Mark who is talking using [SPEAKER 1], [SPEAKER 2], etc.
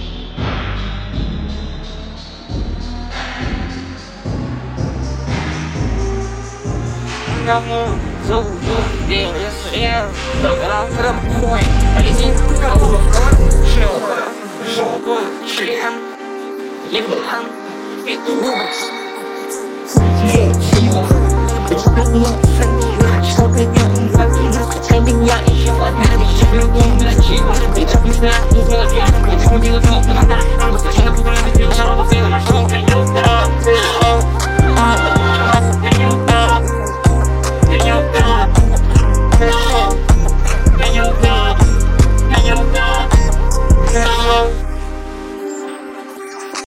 [SPEAKER 1] So there is air, but I'm from point. I think I will go член, либо и думать. Что ты делаешь? Хотя меня еще одна вещь в любом ночи. Ведь объяснять не знаю, почему делать много.